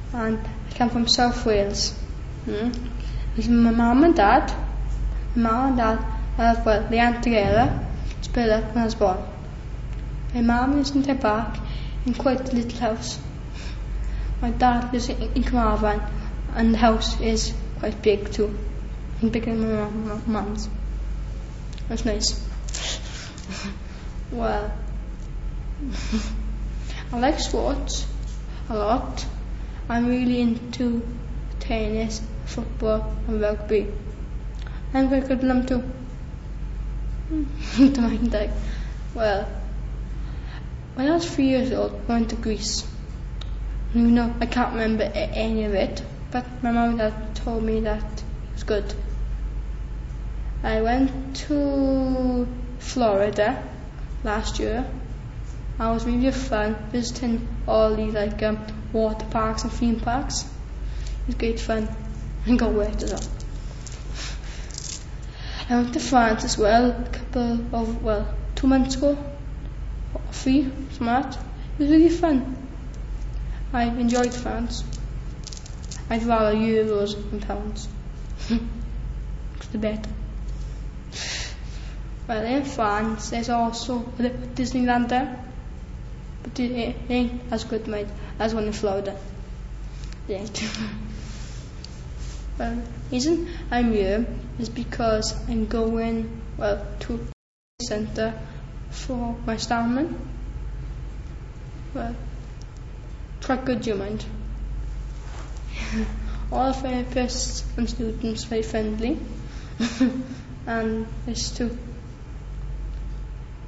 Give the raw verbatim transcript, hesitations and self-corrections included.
and I come from South Wales. Mm. With my mum and dad, my mum and dad, uh, well, they aren't together, split up when I was born. My mum lives in Tebach in quite a little house. My dad lives in, in Carmarthen, and the house is quite big too, and bigger than my mum, mum's. That's nice. Well, I like sports a lot. I'm really into tennis, football and rugby. I'm very good at them too. Don't mind that. Well, when I was three years old, I went to Greece. You know, I can't remember any of it, but my mum and dad told me that it was good. I went to Florida last year. It was really fun visiting all the like um, water parks and theme parks. It was great fun and got wet as well. I went to France as well a couple of, well, two months ago, or three, something like that. It was really fun. I enjoyed France. I'd rather euros than pounds. It's the better. Well, in France, there's also Disneyland there, but it ain't as good, mate, as one in Florida. It ain't. Well, the reason I'm here is because I'm going, well, to a centre for my stamina. Well, quite good, you mind. All the therapists and students very friendly, and it's to